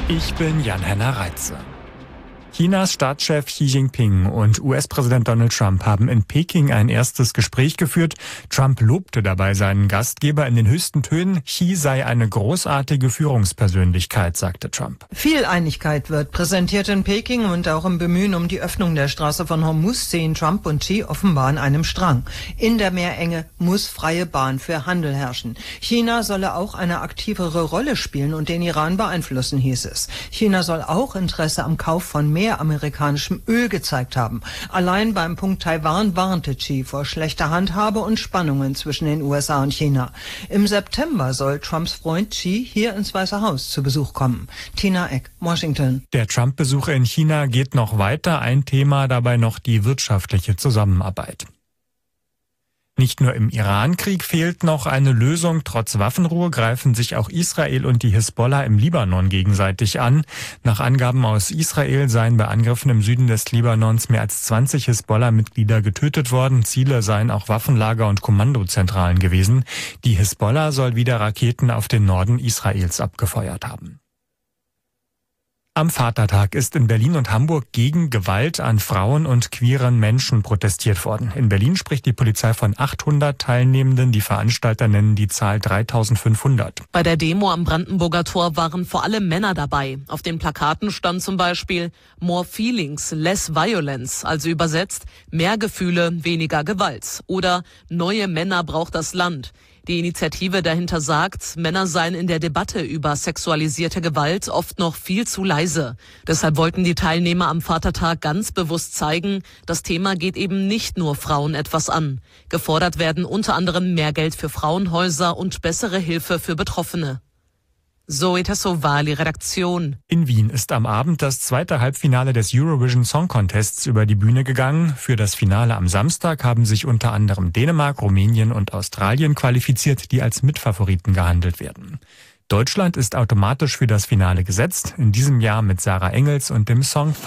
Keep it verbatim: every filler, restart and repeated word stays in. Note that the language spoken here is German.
Ich bin Jan-Henner Reitze. Chinas Staatschef Xi Jinping und U S-Präsident Donald Trump haben in Peking ein erstes Gespräch geführt. Trump lobte dabei seinen Gastgeber in den höchsten Tönen. Xi sei eine großartige Führungspersönlichkeit, sagte Trump. Viel Einigkeit wird präsentiert in Peking und auch im Bemühen um die Öffnung der Straße von Hormuz sehen Trump und Xi offenbar an einem Strang. In der Meerenge muss freie Bahn für Handel herrschen. China solle auch eine aktivere Rolle spielen und den Iran beeinflussen, hieß es. China soll auch Interesse am Kauf von mehr amerikanischem Öl gezeigt haben. Allein beim Punkt Taiwan warnte Xi vor schlechter Handhabe und Spannungen zwischen den U S A und China. Im September soll Trumps Freund Xi hier ins Weiße Haus zu Besuch kommen. Tina Eck, Washington. Der Trump-Besuch in China geht noch weiter. Ein Thema dabei noch die wirtschaftliche Zusammenarbeit. Nicht nur im Iran-Krieg fehlt noch eine Lösung. Trotz Waffenruhe greifen sich auch Israel und die Hisbollah im Libanon gegenseitig an. Nach Angaben aus Israel seien bei Angriffen im Süden des Libanons mehr als zwanzig Hisbollah-Mitglieder getötet worden. Ziele seien auch Waffenlager und Kommandozentralen gewesen. Die Hisbollah soll wieder Raketen auf den Norden Israels abgefeuert haben. Am Vatertag ist in Berlin und Hamburg gegen Gewalt an Frauen und queeren Menschen protestiert worden. In Berlin spricht die Polizei von achthundert Teilnehmenden. Die Veranstalter nennen die Zahl dreitausendfünfhundert. Bei der Demo am Brandenburger Tor waren vor allem Männer dabei. Auf den Plakaten stand zum Beispiel More Feelings, Less Violence, also übersetzt mehr Gefühle, weniger Gewalt. Oder Neue Männer braucht das Land. Die Initiative dahinter sagt, Männer seien in der Debatte über sexualisierte Gewalt oft noch viel zu leise. Deshalb wollten die Teilnehmer am Vatertag ganz bewusst zeigen, das Thema geht eben nicht nur Frauen etwas an. Gefordert werden unter anderem mehr Geld für Frauenhäuser und bessere Hilfe für Betroffene. Zoe Tassovali, Redaktion. In Wien ist am Abend das zweite Halbfinale des Eurovision Song Contests über die Bühne gegangen. Für das Finale am Samstag haben sich unter anderem Dänemark, Rumänien und Australien qualifiziert, die als Mitfavoriten gehandelt werden. Deutschland ist automatisch für das Finale gesetzt, in diesem Jahr mit Sarah Engels und dem Song